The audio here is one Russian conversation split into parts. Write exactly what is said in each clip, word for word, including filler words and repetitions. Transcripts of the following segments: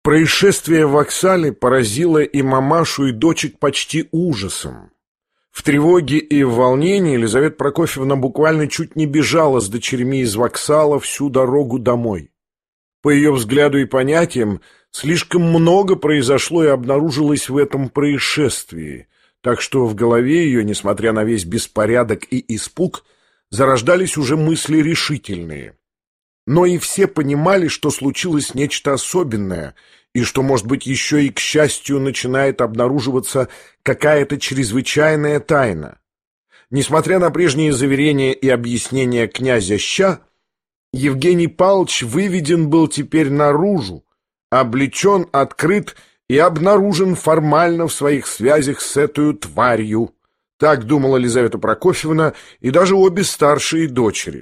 Происшествие в Воксале поразило и мамашу, и дочек почти ужасом. В тревоге и в волнении Елизавета Прокофьевна буквально чуть не бежала с дочерьми из Воксала всю дорогу домой. По ее взгляду и понятиям, слишком много произошло и обнаружилось в этом происшествии, так что в голове ее, несмотря на весь беспорядок и испуг, зарождались уже мысли решительные. Но и все понимали, что случилось нечто особенное, и что, может быть, еще и, к счастью, начинает обнаруживаться какая-то чрезвычайная тайна. Несмотря на прежние заверения и объяснения князя Ща, Евгений Павлович выведен был теперь наружу, облечен, открыт и обнаружен формально в своих связях с этой тварью. Так думала Елизавета Прокофьевна и даже обе старшие дочери.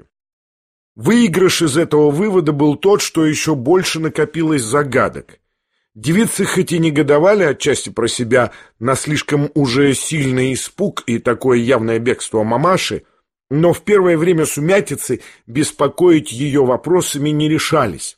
Выигрыш из этого вывода был тот, что еще больше накопилось загадок. Девицы хоть и негодовали отчасти про себя на слишком уже сильный испуг и такое явное бегство мамаши, но в первое время сумятицы беспокоить ее вопросами не решались.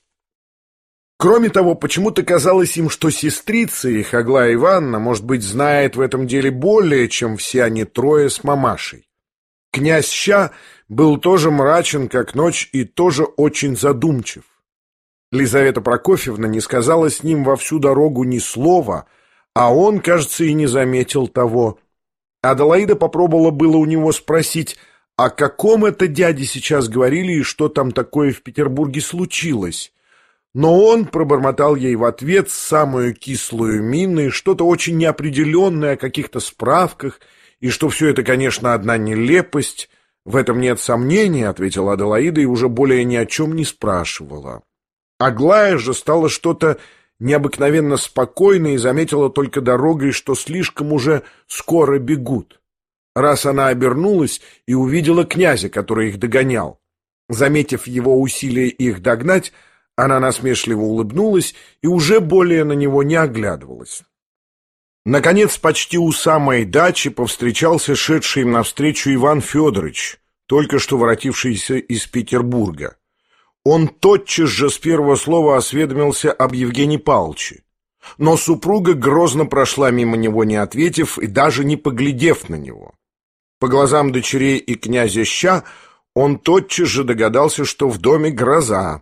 Кроме того, почему-то казалось им, что сестрица их, Аглая Ивановна, может быть, знает в этом деле более, чем все они трое с мамашей. Князь Ща был тоже мрачен, как ночь, и тоже очень задумчив. Лизавета Прокофьевна не сказала с ним во всю дорогу ни слова, а он, кажется, и не заметил того. Аделаида попробовала было у него спросить, о каком это дяде сейчас говорили и что там такое в Петербурге случилось. Но он пробормотал ей в ответ самую кислую мину и что-то очень неопределенное о каких-то справках, и что все это, конечно, одна нелепость. В этом нет сомнений, ответила Аделаида и уже более ни о чем не спрашивала. Аглая же стала что-то необыкновенно спокойной и заметила только дорогой, что слишком уже скоро бегут. Раз она обернулась и увидела князя, который их догонял. Заметив его усилие их догнать, она насмешливо улыбнулась и уже более на него не оглядывалась. Наконец, почти у самой дачи повстречался шедший им навстречу Иван Федорович, только что воротившийся из Петербурга. Он тотчас же с первого слова осведомился об Евгении Павловиче. Но супруга грозно прошла мимо него, не ответив и даже не поглядев на него. По глазам дочерей и князя Ща он тотчас же догадался, что в доме гроза.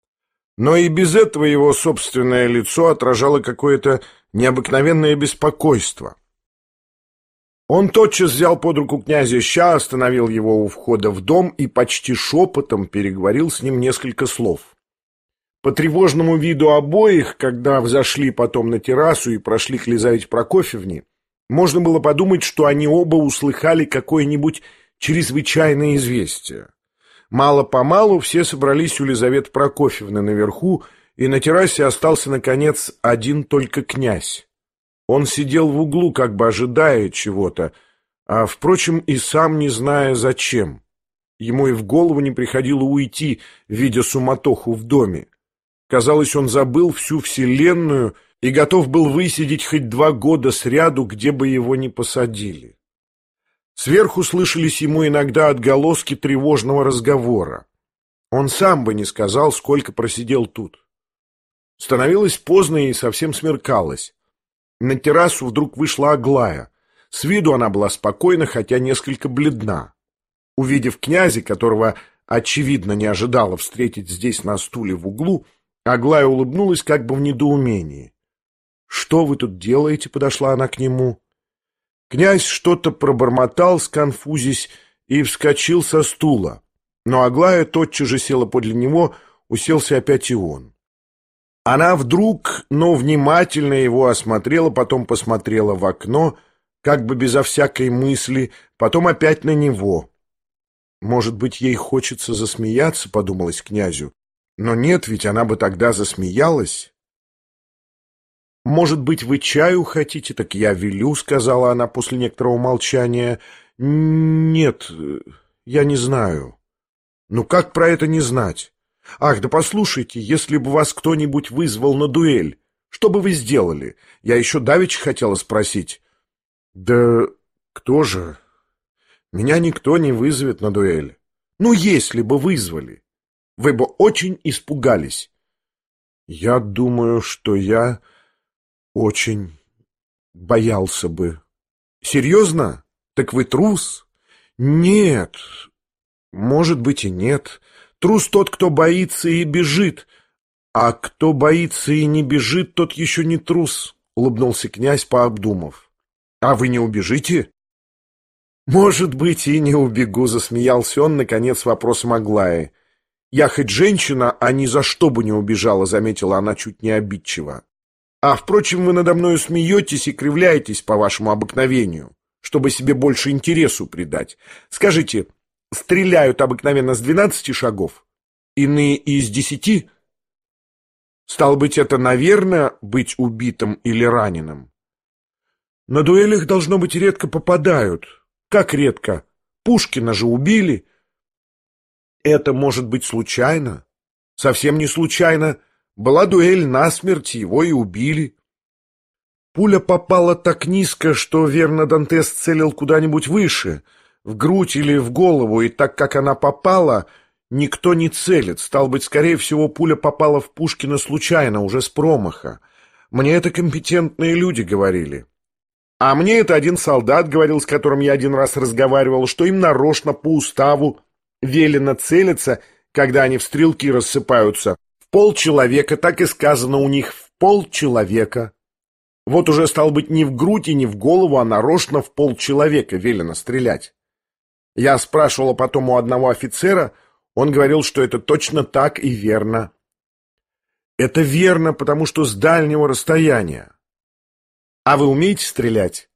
Но и без этого его собственное лицо отражало какое-то необыкновенное беспокойство. Он тотчас взял под руку князя Ща, остановил его у входа в дом и почти шепотом переговорил с ним несколько слов. По тревожному виду обоих, когда взошли потом на террасу и прошли к Лизавете Прокофьевне, можно было подумать, что они оба услыхали какое-нибудь чрезвычайное известие. Мало-помалу все собрались у Лизаветы Прокофьевны наверху, и на террасе остался, наконец, один только князь. Он сидел в углу, как бы ожидая чего-то, а, впрочем, и сам не зная зачем. Ему и в голову не приходило уйти, видя суматоху в доме. Казалось, он забыл всю вселенную и готов был высидеть хоть два года сряду, где бы его ни посадили. Сверху слышались ему иногда отголоски тревожного разговора. Он сам бы не сказал, сколько просидел тут. Становилось поздно и совсем смеркалось. На террасу вдруг вышла Аглая. С виду она была спокойна, хотя несколько бледна. Увидев князя, которого, очевидно, не ожидала встретить здесь на стуле в углу, Аглая улыбнулась как бы в недоумении. «Что вы тут делаете?» — подошла она к нему. Князь что-то пробормотал, сконфузясь, и вскочил со стула. Но Аглая тотчас же села подле него, уселся опять и он. Она вдруг, но внимательно его осмотрела, потом посмотрела в окно, как бы безо всякой мысли, потом опять на него. «Может быть, ей хочется засмеяться», — подумалось князю. «Но нет, ведь она бы тогда засмеялась». «Может быть, вы чаю хотите? Так я велю», — сказала она после некоторого молчания. «Нет, я не знаю». «Ну как про это не знать? Ах, да послушайте, если бы вас кто-нибудь вызвал на дуэль, что бы вы сделали? Я еще давеча хотела спросить». «Да кто же? Меня никто не вызовет на дуэль». «Ну, если бы вызвали, вы бы очень испугались». Я думаю, что я очень боялся бы. Серьезно? Так вы трус? Нет, может быть и нет. Трус тот, кто боится и бежит. А кто боится и не бежит, тот еще не трус, улыбнулся князь, пообдумав. А вы не убежите? Может быть, и не убегу, засмеялся он, наконец, вопросом Аглаи. Я хоть женщина, а ни за что бы не убежала, заметила она чуть не обидчиво. А, впрочем, вы надо мною смеетесь и кривляетесь по вашему обыкновению, чтобы себе больше интересу придать. Скажите, стреляют обыкновенно с двенадцати шагов? Иные из десяти? Стало быть, это, наверное, быть убитым или раненым? На дуэлях, должно быть, редко попадают. Как редко? Пушкина же убили. Это может быть случайно? Совсем не случайно. Была дуэль насмерть, его и убили. Пуля попала так низко, что, верно, Дантес целил куда-нибудь выше, в грудь или в голову, и так как она попала, никто не целит. Стало быть, скорее всего, пуля попала в Пушкина случайно, уже с промаха. Мне это компетентные люди говорили. А мне это один солдат говорил, с которым я один раз разговаривал, что им нарочно по уставу велено целиться, когда они в стрелки рассыпаются. В полчеловека, так и сказано у них, в полчеловека. Вот уже, стало быть, не в грудь и не в голову, а нарочно в полчеловека велено стрелять. Я спрашивал потом у одного офицера, он говорил, что это точно так и верно. Это верно, потому что с дальнего расстояния. А вы умеете стрелять?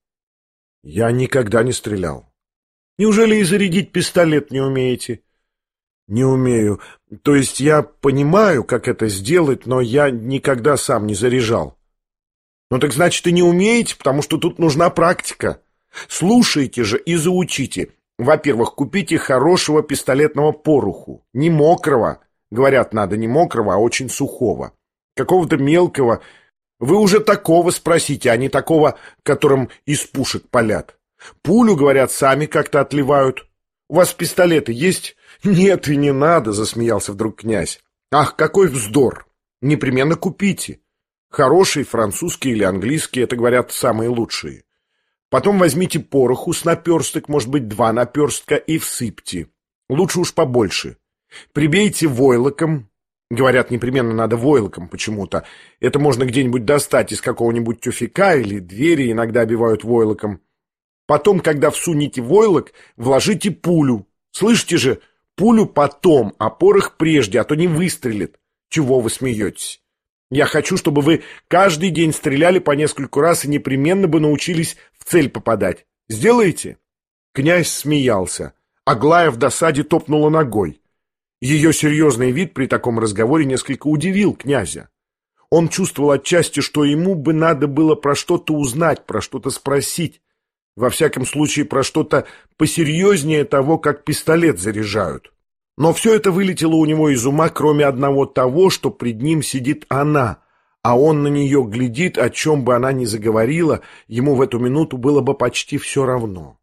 Я никогда не стрелял. Неужели и зарядить пистолет не умеете? Не умею. То есть я понимаю, как это сделать, но я никогда сам не заряжал. Ну так значит, и не умеете, потому что тут нужна практика. Слушайте же и заучите. Во-первых, купите хорошего пистолетного пороху. Не мокрого. Говорят, надо не мокрого, а очень сухого. Какого-то мелкого. Вы уже такого спросите, а не такого, которым из пушек палят. Пулю, говорят, сами как-то отливают. У вас пистолеты есть? Нет, и не надо, засмеялся вдруг князь. Ах, какой вздор! Непременно купите. Хорошие, французские или английские, это, говорят, самые лучшие. Потом возьмите пороху с наперсток, может быть, два наперстка, и всыпьте. Лучше уж побольше. Прибейте войлоком. Говорят, непременно надо войлоком почему-то. Это можно где-нибудь достать из какого-нибудь тюфяка или двери, иногда обивают войлоком. Потом, когда всунете войлок, вложите пулю. Слышите же, пулю потом, а порох прежде, а то не выстрелит. Чего вы смеетесь? Я хочу, чтобы вы каждый день стреляли по нескольку раз и непременно бы научились в цель попадать. Сделаете? Князь смеялся. Аглая в досаде топнула ногой. Ее серьезный вид при таком разговоре несколько удивил князя. Он чувствовал отчасти, что ему бы надо было про что-то узнать, про что-то спросить. Во всяком случае, про что-то посерьезнее того, как пистолет заряжают. Но все это вылетело у него из ума, кроме одного того, что пред ним сидит она, а он на нее глядит, о чем бы она ни заговорила, ему в эту минуту было бы почти все равно.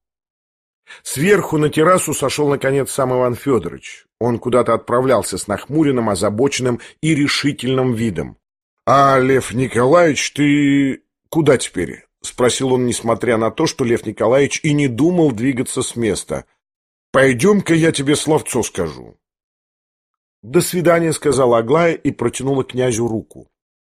Сверху на террасу сошел, наконец, сам Иван Федорович. Он куда-то отправлялся с нахмуренным, озабоченным и решительным видом. — А, Лев Николаевич, ты куда теперь? — спросил он, несмотря на то, что Лев Николаевич и не думал двигаться с места. — Пойдем-ка я тебе словцо скажу. — До свидания, — сказала Аглая и протянула князю руку.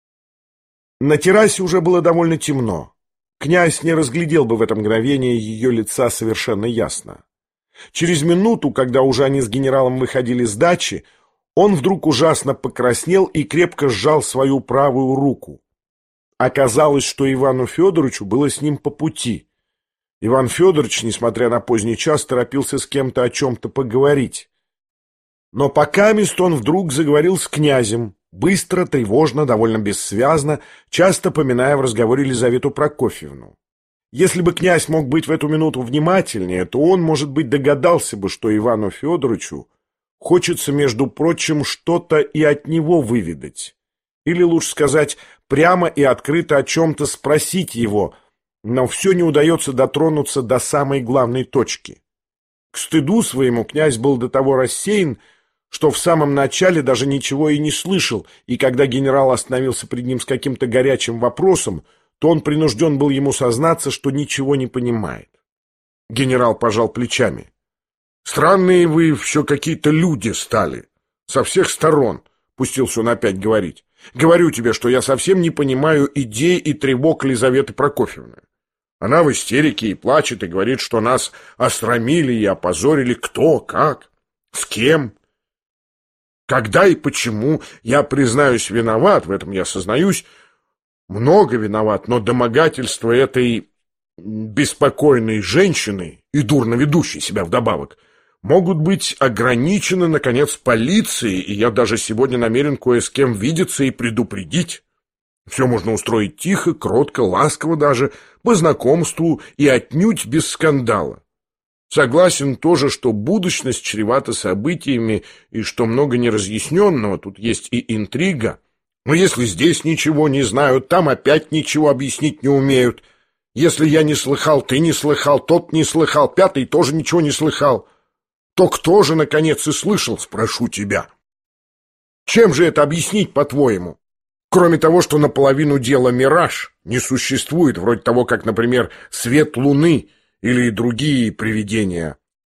На террасе уже было довольно темно. Князь не разглядел бы в это мгновение ее лица совершенно ясно. Через минуту, когда уже они с генералом выходили с дачи, он вдруг ужасно покраснел и крепко сжал свою правую руку. Оказалось, что Ивану Федоровичу было с ним по пути. Иван Федорович, несмотря на поздний час, торопился с кем-то о чем-то поговорить. Но покамест он вдруг заговорил с князем, быстро, тревожно, довольно бессвязно, часто поминая в разговоре Елизавету Прокофьевну. Если бы князь мог быть в эту минуту внимательнее, то он, может быть, догадался бы, что Ивану Федоровичу хочется, между прочим, что-то и от него выведать. Или, лучше сказать, прямо и открыто о чем-то спросить его, но все не удается дотронуться до самой главной точки. К стыду своему князь был до того рассеян, что в самом начале даже ничего и не слышал, и когда генерал остановился перед ним с каким-то горячим вопросом, то он принужден был ему сознаться, что ничего не понимает. Генерал пожал плечами. «Странные вы все какие-то люди стали. Со всех сторон», — пустился он опять говорить. «Говорю тебе, что я совсем не понимаю идей и тревог Лизаветы Прокофьевны. Она в истерике и плачет, и говорит, что нас осрамили и опозорили кто, как, с кем. Когда и почему, я, признаюсь, виноват, в этом я сознаюсь, много виноват, но домогательство этой беспокойной женщины и дурно ведущей себя вдобавок могут быть ограничены, наконец, полицией, и я даже сегодня намерен кое с кем видеться и предупредить. Все можно устроить тихо, кротко, ласково даже, по знакомству и отнюдь без скандала. Согласен тоже, что будущность чревата событиями и что много неразъясненного, тут есть и интрига. Но если здесь ничего не знают, там опять ничего объяснить не умеют. Если я не слыхал, ты не слыхал, тот не слыхал, пятый тоже ничего не слыхал, то кто же, наконец, и слышал, спрошу тебя? Чем же это объяснить, по-твоему? Кроме того, что наполовину дела мираж не существует, вроде того, как, например, свет луны или другие привидения.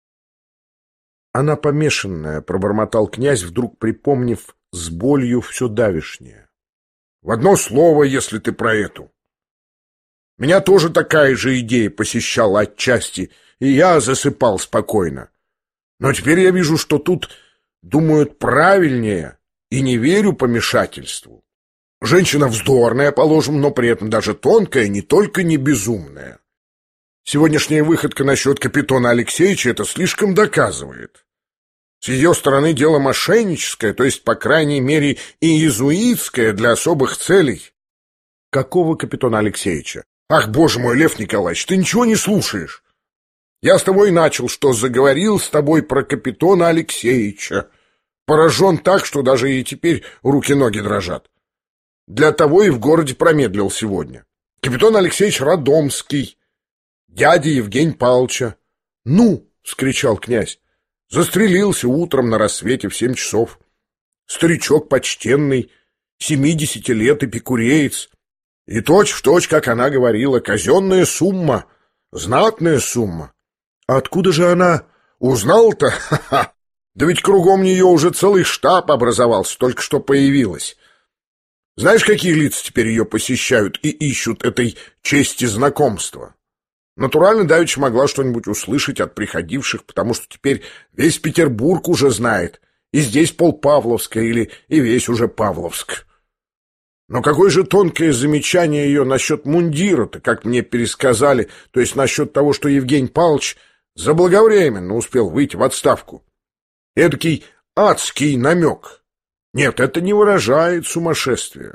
Она помешанная, пробормотал князь, вдруг припомнив с болью все давешнее. В одно слово, если ты про эту. Меня тоже такая же идея посещала отчасти, и я засыпал спокойно. Но теперь я вижу, что тут думают правильнее, и не верю помешательству. Женщина вздорная, положим, но при этом даже тонкая, не только не безумная. Сегодняшняя выходка насчет капитана Алексеевича это слишком доказывает. С ее стороны дело мошенническое, то есть, по крайней мере, и иезуитское для особых целей. Какого капитана Алексеевича? Ах, боже мой, Лев Николаевич, ты ничего не слушаешь. Я с тобой начал, что заговорил с тобой про капитана Алексеевича. Поражен так, что даже и теперь руки-ноги дрожат. Для того и в городе промедлил сегодня. Капитан Алексеевич Радомский, дядя Евгения Павловича. — Ну, — вскричал князь, — застрелился утром на рассвете в семь часов. Старичок почтенный, семидесяти лет, эпикуреец. И точь-в-точь, как она говорила, казенная сумма, знатная сумма. А откуда же она узнал-то? Ха-ха! Да ведь кругом нее уже целый штаб образовался, только что появилась. Знаешь, какие лица теперь ее посещают и ищут этой чести знакомства? Натурально давеча могла что-нибудь услышать от приходивших, потому что теперь весь Петербург уже знает, и здесь полпавловская или и весь уже Павловск. Но какое же тонкое замечание ее насчет мундира-то, как мне пересказали, то есть насчет того, что Евгений Павлович заблаговременно успел выйти в отставку. Эдакий адский намек. Нет, это не выражает сумасшествия.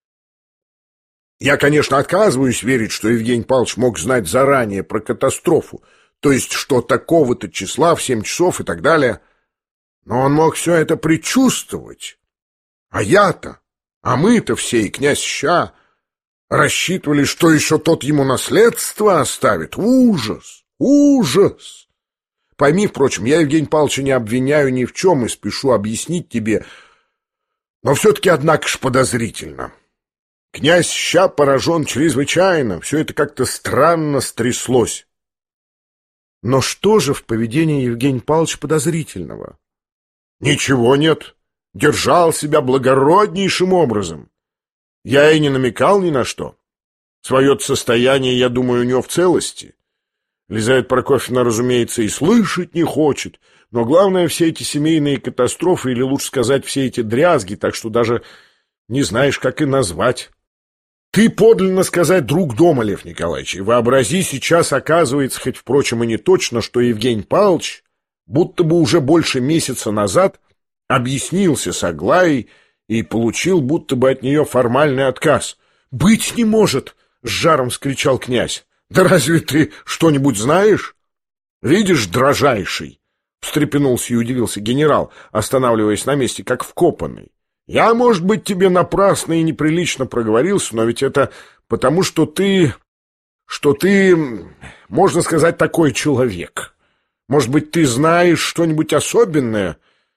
Я, конечно, отказываюсь верить, что Евгений Павлович мог знать заранее про катастрофу, то есть что такого-то числа в семь часов и так далее. Но он мог все это предчувствовать. А я-то, а мы-то все, и князь Ща, рассчитывали, что еще тот ему наследство оставит. Ужас! Ужас! Пойми, впрочем, я Евгения Павловича не обвиняю ни в чем и спешу объяснить тебе, но все-таки, однако ж, подозрительно. Князь Ща поражен чрезвычайно, все это как-то странно стряслось. Но что же в поведении Евгения Павловича подозрительного? Ничего нет, держал себя благороднейшим образом. Я и не намекал ни на что. Свое состояние, я думаю, у него в целости. Лизавета Прокофьевна, разумеется, и слышать не хочет, но главное, все эти семейные катастрофы, или лучше сказать, все эти дрязги, так что даже не знаешь, как и назвать. Ты подлинно сказать друг дома, Лев Николаевич, и вообрази, сейчас оказывается, хоть, впрочем, и не точно, что Евгений Павлович будто бы уже больше месяца назад объяснился с Аглаей и получил будто бы от нее формальный отказ. — Быть не может! — с жаром вскричал князь. — Да разве ты что-нибудь знаешь? — Видишь, дрожайший! — встрепенулся и удивился генерал, останавливаясь на месте, как вкопанный. — Я, может быть, тебе напрасно и неприлично проговорился, но ведь это потому, что ты... что ты, можно сказать, такой человек. Может быть, ты знаешь что-нибудь особенное?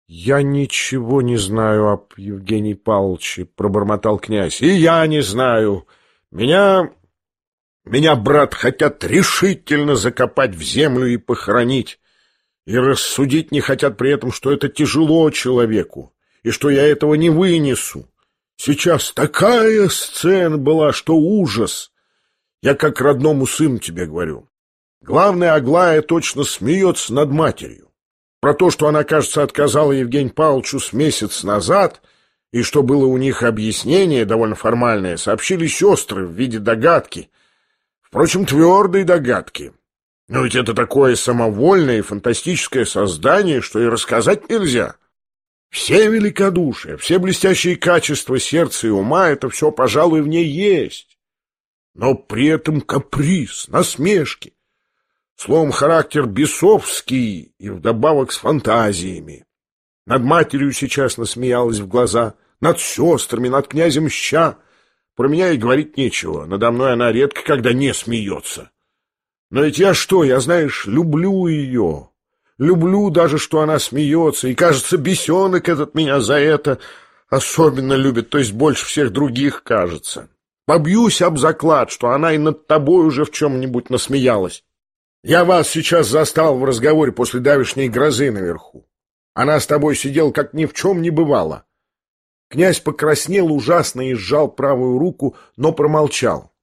Я ничего не знаю об Евгении Павловиче, пробормотал князь. И я не знаю. Меня... Меня, брат, хотят решительно закопать в землю и похоронить. И рассудить не хотят при этом, что это тяжело человеку, и что я этого не вынесу. Сейчас такая сцена была, что ужас. Я как родному сыну тебе говорю. Главное, Аглая точно смеется над матерью. Про то, что она, кажется, отказала Евгению Павловичу с месяц назад, и что было у них объяснение довольно формальное, сообщили сестры в виде догадки. Впрочем, твердой догадки. Но ведь это такое самовольное и фантастическое создание, что и рассказать нельзя. Все великодушие, все блестящие качества сердца и ума — это все, пожалуй, в ней есть. Но при этом каприз, насмешки. Словом, характер бесовский и вдобавок с фантазиями. Над матерью сейчас насмеялась в глаза, над сестрами, над князем Ща. Про меня и говорить нечего, надо мной она редко когда не смеется. Но ведь я что, я, знаешь, люблю ее. Люблю даже, что она смеется, и, кажется, бесенок этот меня за это особенно любит, то есть больше всех других, кажется. Побьюсь об заклад, что она и над тобой уже в чем-нибудь насмеялась. Я вас сейчас застал в разговоре после давешней грозы наверху. Она с тобой сидела, как ни в чем не бывало. Князь покраснел ужасно и сжал правую руку, но промолчал.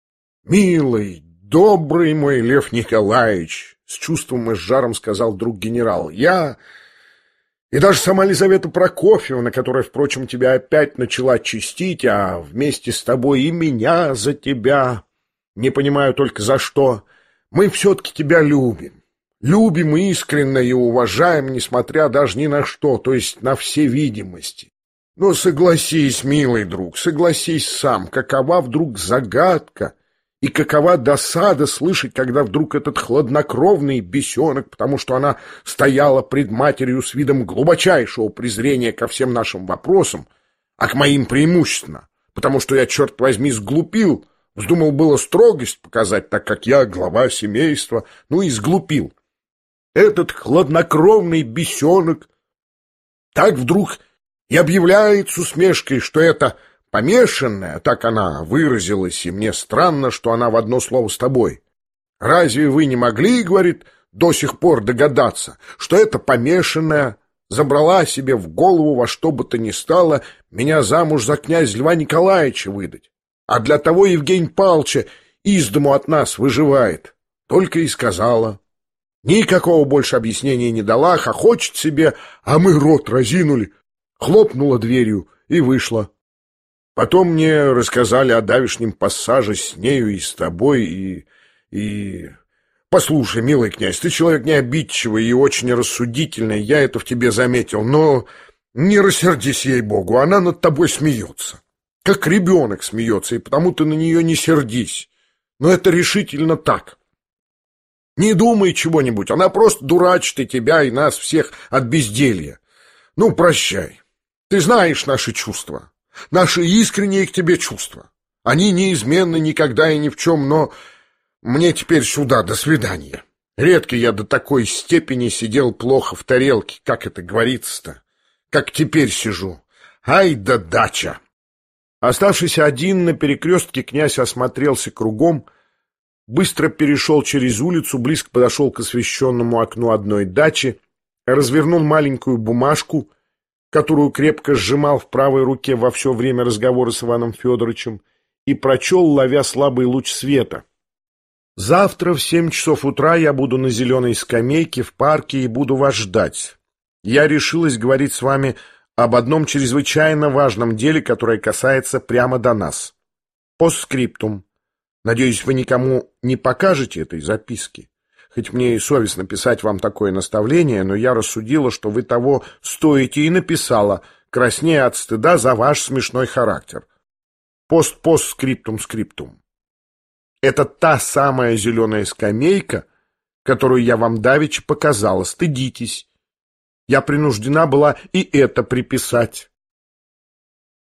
«Милый, добрый мой Лев Николаевич!» — с чувством и с жаром сказал друг генерал. «Я... и даже сама Лизавета Прокофьевна, которая, впрочем, тебя опять начала чистить, а вместе с тобой и меня за тебя, не понимаю только за что, мы все-таки тебя любим. Любим искренне и уважаем, несмотря даже ни на что, то есть на все видимости. Но согласись, милый друг, согласись сам, какова вдруг загадка и какова досада слышать, когда вдруг этот хладнокровный бесенок, потому что она стояла пред матерью с видом глубочайшего презрения ко всем нашим вопросам, а к моим преимущественно, потому что я, черт возьми, сглупил, вздумал было строгость показать, так как я глава семейства, ну и сглупил. Этот хладнокровный бесенок так вдруг и объявляет с усмешкой, что это помешанная, так она выразилась, и мне странно, что она в одно слово с тобой. Разве вы не могли, говорит, до сих пор догадаться, что это помешанная забрала себе в голову во что бы то ни стало меня замуж за князя Льва Николаевича выдать, а для того Евгения Павловича из дому от нас выживает? Только и сказала. Никакого больше объяснения не дала, хохочет себе, а мы рот разинули. Хлопнула дверью и вышла. Потом мне рассказали о давешнем пассаже с нею и с тобой, и... и... Послушай, милый князь, ты человек не обидчивый и очень рассудительный, я это в тебе заметил, но не рассердись ей-богу, она над тобой смеется. Как ребенок смеется, и потому ты на нее не сердись. Но это решительно так. Не думай чего-нибудь, она просто дурачит и тебя, и нас всех от безделья. Ну, прощай. Ты знаешь наши чувства, наши искренние к тебе чувства. Они неизменны никогда и ни в чем, но мне теперь сюда, до свидания. Редко я до такой степени сидел плохо в тарелке, как это говорится-то, как теперь сижу. Ай да дача! Оставшись один на перекрестке, князь осмотрелся кругом, быстро перешел через улицу, близко подошел к освещенному окну одной дачи, развернул маленькую бумажку, которую крепко сжимал в правой руке во все время разговора с Иваном Федоровичем, и прочел, ловя слабый луч света. «Завтра в семь часов утра я буду на зеленой скамейке в парке и буду вас ждать. Я решилась говорить с вами об одном чрезвычайно важном деле, которое касается прямо до нас. Постскриптум. Надеюсь, вы никому не покажете этой записки. Хоть мне и совестно писать вам такое наставление, но я рассудила, что вы того стоите, и написала, краснея от стыда за ваш смешной характер. Пост-постскриптум-скриптум. Это та самая зеленая скамейка, которую я вам давеча показала. Стыдитесь. Я принуждена была и это приписать.